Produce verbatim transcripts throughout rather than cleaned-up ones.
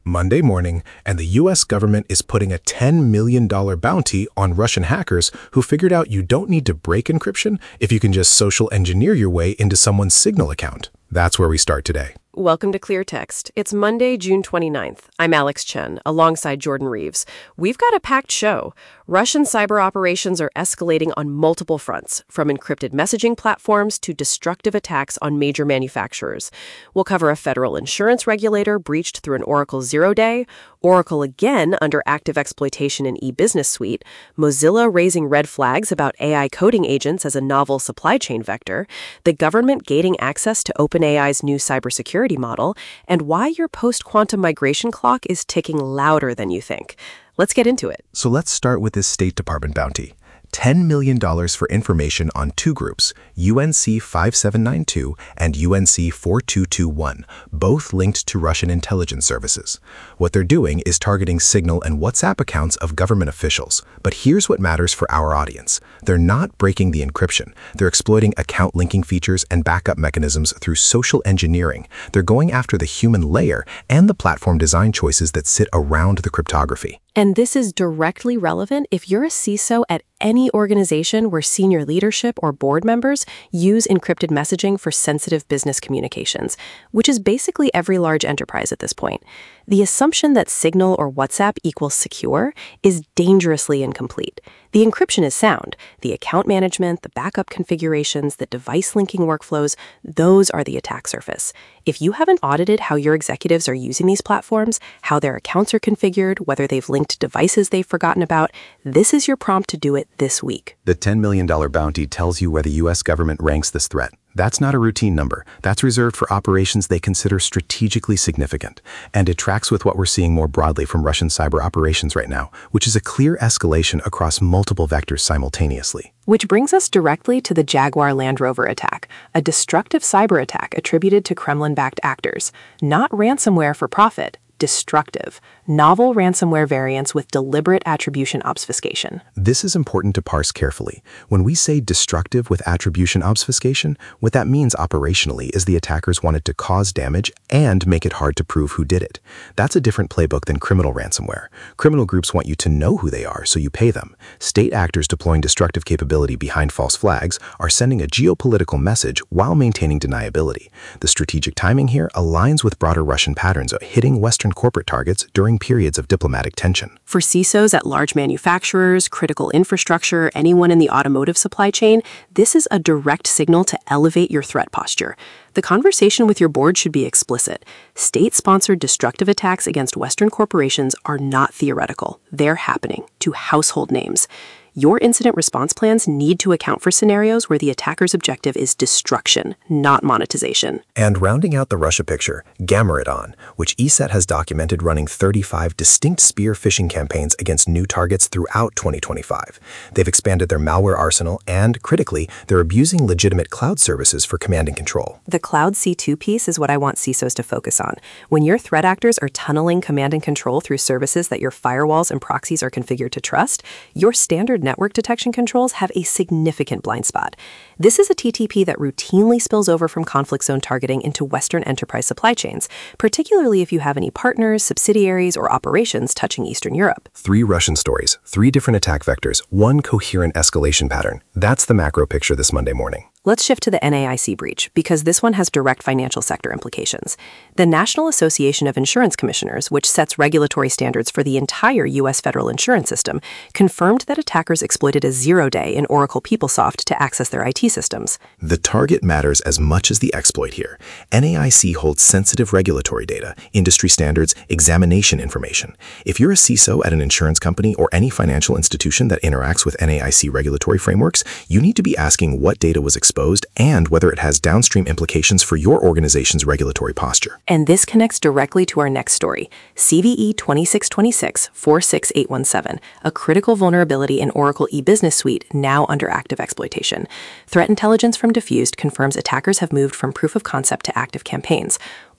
Monday morning, and the U S government is putting a ten million dollars bounty on Russian hackers who figured out you don't need to break encryption if you can just social engineer your way into someone's Signal account. That's where we start today. Welcome to Clear Text. It's Monday, June twenty-ninth. I'm Alex Chen, alongside Jordan Reeves. We've got a packed show. Russian cyber operations are escalating on multiple fronts, from encrypted messaging platforms to destructive attacks on major manufacturers. We'll cover a federal insurance regulator breached through an Oracle zero-day, Oracle again under active exploitation in e-business suite, Mozilla raising red flags about A I coding agents as a novel supply chain vector, the government gating access to OpenAI's new cybersecurity model, and why your post-quantum migration clock is ticking louder than you think. Let's get into it. So let's start with this State Department bounty. ten million dollars for information on two groups, U N C five seven nine two and U N C four two two one, both linked to Russian intelligence services. What they're doing is targeting Signal and WhatsApp accounts of government officials. But here's what matters for our audience. They're not breaking the encryption. They're exploiting account linking features and backup mechanisms through social engineering. They're going after the human layer and the platform design choices that sit around the cryptography. And this is directly relevant if you're a C I S O at any organization where senior leadership or board members use encrypted messaging for sensitive business communications, which is basically every large enterprise at this point. The assumption that Signal or WhatsApp equals secure is dangerously incomplete. The encryption is sound. The account management, the backup configurations, the device linking workflows, those are the attack surface. If you haven't audited how your executives are using these platforms, how their accounts are configured, whether they've linked devices they've forgotten about, this is your prompt to do it this week. The ten million dollars bounty tells you where the U S government ranks this threat. That's not a routine number. That's reserved for operations they consider strategically significant. And it tracks with what we're seeing more broadly from Russian cyber operations right now, which is a clear escalation across multiple vectors simultaneously. Which brings us directly to the Jaguar Land Rover attack, a destructive cyber attack attributed to Kremlin-backed actors. Not ransomware for profit, destructive, novel ransomware variants with deliberate attribution obfuscation. This is important to parse carefully. When we say destructive with attribution obfuscation, what that means operationally is the attackers wanted to cause damage and make it hard to prove who did it. That's a different playbook than criminal ransomware. Criminal groups want you to know who they are, so you pay them. State actors deploying destructive capability behind false flags are sending a geopolitical message while maintaining deniability. The strategic timing here aligns with broader Russian patterns of hitting Western corporate targets during periods of diplomatic tension. For C I S Os at large manufacturers, critical infrastructure, anyone in the automotive supply chain, this is a direct signal to elevate your threat posture. The conversation with your board should be explicit. State-sponsored destructive attacks against Western corporations are not theoretical. They're happening to household names. Your incident response plans need to account for scenarios where the attacker's objective is destruction, not monetization. And rounding out the Russia picture, Gamaredon, which E S E T has documented running thirty-five distinct spear phishing campaigns against new targets throughout twenty twenty-five. They've expanded their malware arsenal and, critically, they're abusing legitimate cloud services for command and control. The Cloud C two piece is what I want C I S Os to focus on. When your threat actors are tunneling command and control through services that your firewalls and proxies are configured to trust, your standard network detection controls have a significant blind spot. This is a T T P that routinely spills over from conflict zone targeting into Western enterprise supply chains, particularly if you have any partners, subsidiaries, or operations touching Eastern Europe. Three Russian stories, three different attack vectors, one coherent escalation pattern. That's the macro picture this Monday morning. Let's shift to the N A I C breach, because this one has direct financial sector implications. The National Association of Insurance Commissioners, which sets regulatory standards for the entire U S federal insurance system, confirmed that attackers exploited a zero-day in Oracle PeopleSoft to access their I T systems. The target matters as much as the exploit here. N A I C holds sensitive regulatory data, industry standards, examination information. If you're a C I S O at an insurance company or any financial institution that interacts with N A I C regulatory frameworks, you need to be asking what data was exposed exposed and whether it has downstream implications for your organization's regulatory posture. And this connects directly to our next story, C V E twenty-six twenty-six dash four six eight one seven, a critical vulnerability in Oracle e-business suite now under active exploitation. Threat intelligence from Diffused confirms attackers have moved from proof of concept to active campaigns.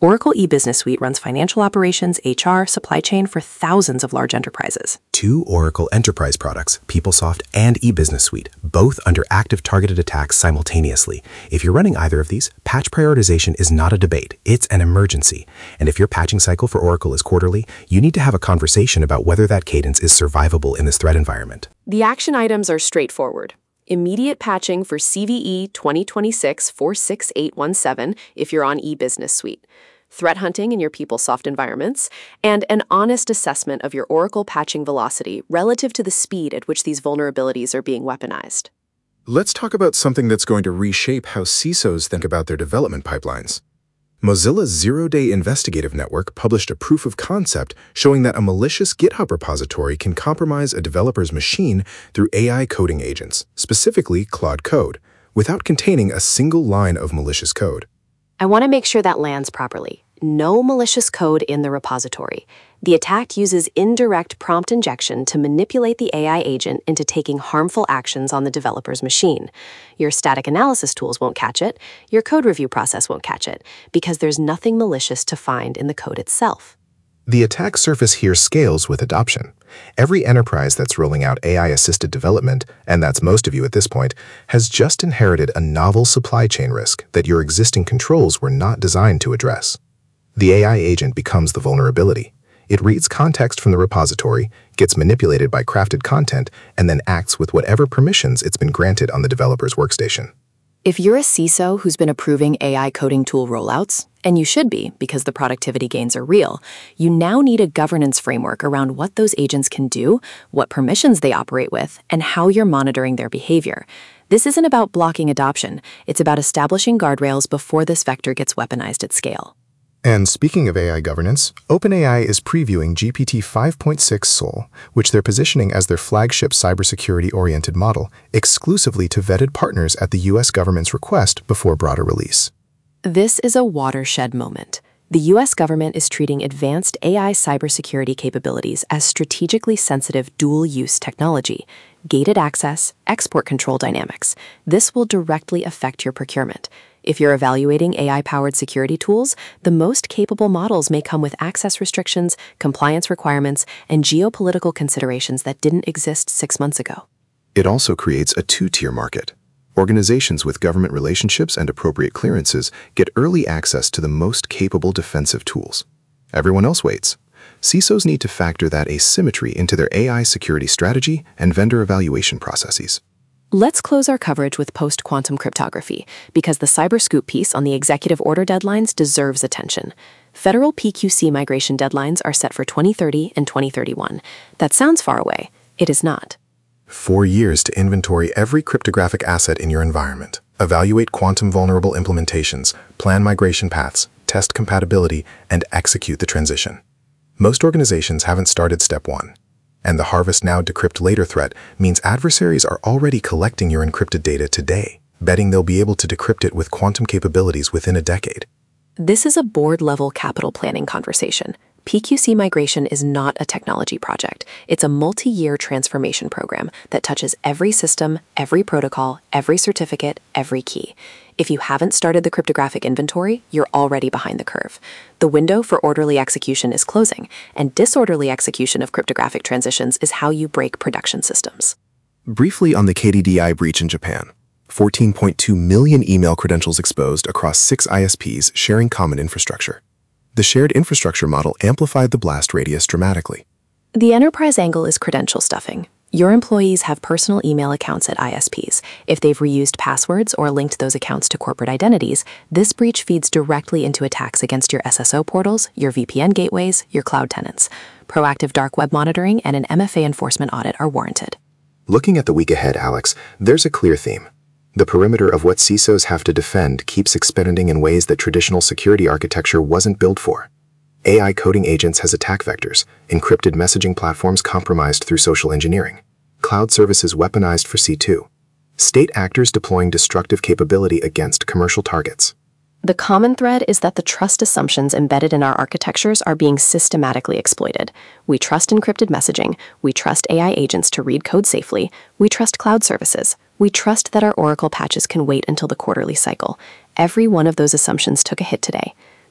Oracle E-Business Suite runs financial operations, H R, supply chain for thousands of large enterprises. Two Oracle Enterprise products, PeopleSoft and eBusiness Suite, both under active targeted attacks simultaneously. If you're running either of these, patch prioritization is not a debate, it's an emergency. And if your patching cycle for Oracle is quarterly, you need to have a conversation about whether that cadence is survivable in this threat environment. The action items are straightforward. Immediate patching for C V E twenty twenty-six dash four six eight one seven if you're on eBusiness Suite, threat hunting in your PeopleSoft environments, and an honest assessment of your Oracle patching velocity relative to the speed at which these vulnerabilities are being weaponized. Let's talk about something that's going to reshape how C I S Os think about their development pipelines. Mozilla's Zero-Day Investigative Network published a proof of concept showing that a malicious GitHub repository can compromise a developer's machine through A I coding agents, specifically Claude Code, without containing a single line of malicious code. I want to make sure that lands properly. No malicious code in the repository. The attack uses indirect prompt injection to manipulate the A I agent into taking harmful actions on the developer's machine. Your static analysis tools won't catch it, your code review process won't catch it, because there's nothing malicious to find in the code itself. The attack surface here scales with adoption. Every enterprise that's rolling out A I-assisted development, and that's most of you at this point, has just inherited a novel supply chain risk that your existing controls were not designed to address. The A I agent becomes the vulnerability. It reads context from the repository, gets manipulated by crafted content, and then acts with whatever permissions it's been granted on the developer's workstation. If you're a C I S O who's been approving A I coding tool rollouts, and you should be because the productivity gains are real, you now need a governance framework around what those agents can do, what permissions they operate with, and how you're monitoring their behavior. This isn't about blocking adoption. It's about establishing guardrails before this vector gets weaponized at scale. And speaking of A I governance, OpenAI is previewing G P T five point six Sol, which they're positioning as their flagship cybersecurity-oriented model, exclusively to vetted partners at the U S government's request before broader release. This is a watershed moment. The U S government is treating advanced A I cybersecurity capabilities as strategically sensitive dual-use technology, gated access, export control dynamics. This will directly affect your procurement. If you're evaluating A I-powered security tools, the most capable models may come with access restrictions, compliance requirements, and geopolitical considerations that didn't exist six months ago. It also creates a two-tier market. Organizations with government relationships and appropriate clearances get early access to the most capable defensive tools. Everyone else waits. C I S Os need to factor that asymmetry into their A I security strategy and vendor evaluation processes. Let's close our coverage with post-quantum cryptography, because the Cyberscoop piece on the executive order deadlines deserves attention. Federal P Q C migration deadlines are set for twenty thirty and twenty thirty-one. That sounds far away. It is not. Four years to inventory every cryptographic asset in your environment, evaluate quantum-vulnerable implementations, plan migration paths, test compatibility, and execute the transition. Most organizations haven't started step one. And the Harvest Now Decrypt Later threat means adversaries are already collecting your encrypted data today, betting they'll be able to decrypt it with quantum capabilities within a decade. This is a board-level capital planning conversation. P Q C migration is not a technology project. It's a multi-year transformation program that touches every system, every protocol, every certificate, every key. If you haven't started the cryptographic inventory, you're already behind the curve. The window for orderly execution is closing, and disorderly execution of cryptographic transitions is how you break production systems. Briefly on the K D D I breach in Japan. fourteen point two million email credentials exposed across six I S Ps sharing common infrastructure. The shared infrastructure model amplified the blast radius dramatically. The enterprise angle is credential stuffing. Your employees have personal email accounts at I S Ps. If they've reused passwords or linked those accounts to corporate identities, this breach feeds directly into attacks against your S S O portals, your V P N gateways, your cloud tenants. Proactive dark web monitoring and an M F A enforcement audit are warranted. Looking at the week ahead, Alex, there's a clear theme. The perimeter of what C I S Os have to defend keeps expanding in ways that traditional security architecture wasn't built for. A I coding agents has attack vectors, encrypted messaging platforms compromised through social engineering, cloud services weaponized for C two, state actors deploying destructive capability against commercial targets. The common thread is that the trust assumptions embedded in our architectures are being systematically exploited. We trust encrypted messaging. We trust A I agents to read code safely. We trust cloud services. We trust that our Oracle patches can wait until the quarterly cycle. Every one of those assumptions took a hit today.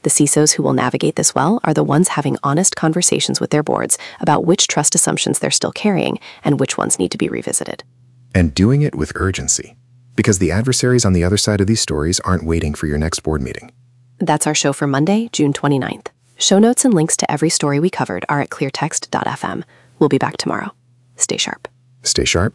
The C I S Os who will navigate this well are the ones having honest conversations with their boards about which trust assumptions they're still carrying and which ones need to be revisited. And doing it with urgency, because the adversaries on the other side of these stories aren't waiting for your next board meeting. That's our show for Monday, June twenty-ninth. Show notes and links to every story we covered are at cleartext dot f m. We'll be back tomorrow. Stay sharp. Stay sharp.